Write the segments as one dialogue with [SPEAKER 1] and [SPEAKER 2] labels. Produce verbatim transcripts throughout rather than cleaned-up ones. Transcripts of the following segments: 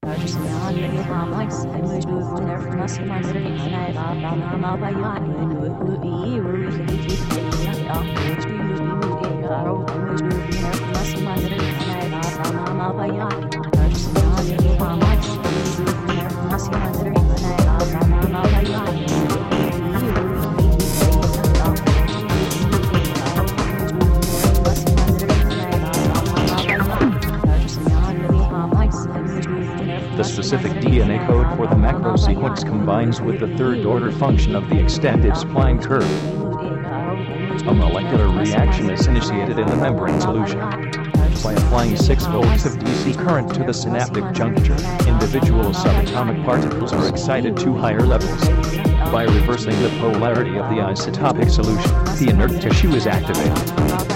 [SPEAKER 1] The specific D N A code for the macro sequence combines with the third-order function of the extended spline curve. A molecular reaction is initiated in the membrane solution. By applying six volts of D C current to the synaptic juncture, individual subatomic particles are excited to higher levels. By reversing the polarity of the isotopic solution, the inert tissue is activated.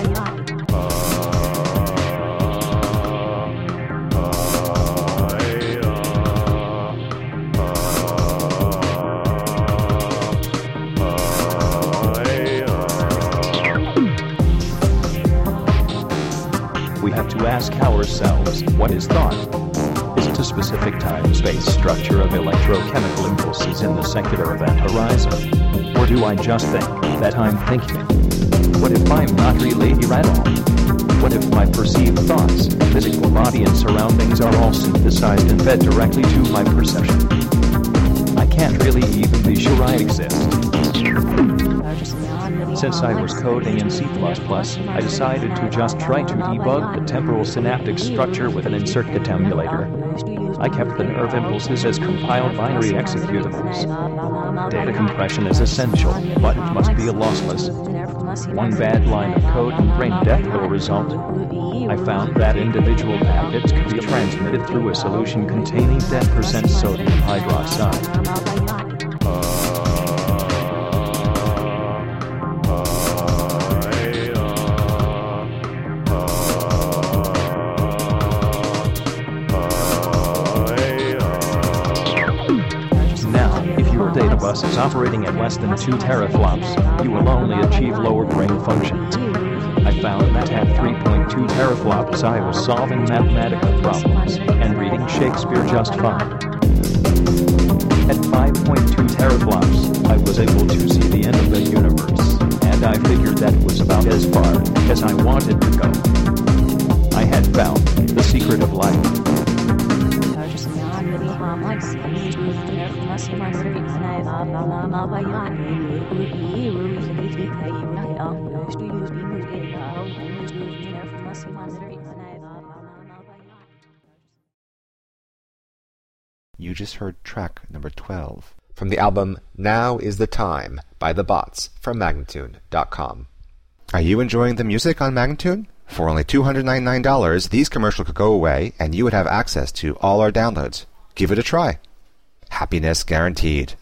[SPEAKER 1] We have to ask ourselves, what is thought? Is it a specific time-space structure of electrochemical impulses in the secular event horizon? Or do I just think that I'm thinking? What if I'm not really here at all? What if my perceived thoughts, physical body and surroundings are all synthesized and fed directly to my perception? I can't really even be sure I exist. Since I was coding in C plus plus, I decided to just try to debug the temporal synaptic structure with an insert-git emulator. I kept the nerve impulses as compiled binary executables. Data compression is essential, but it must be a lossless. One bad line of code and brain death will result. I found that individual packets could be transmitted through a solution containing ten percent sodium hydroxide. Data bus is operating at less than two teraflops, you will only achieve lower brain functions. I found that at three point two teraflops I was solving Mathematica problems and reading Shakespeare just fine. At five point two teraflops, I was able to see the end of the universe, and I figured that was about as far as I wanted to go. I had found the secret of life.
[SPEAKER 2] You just heard track number twelve from the album Now Is the Time by The Bots from Magnatune dot com. Are you enjoying the music on Magnatune? For only two hundred ninety-nine dollars, these commercials could go away and you would have access to all our downloads. Give it a try. Happiness guaranteed.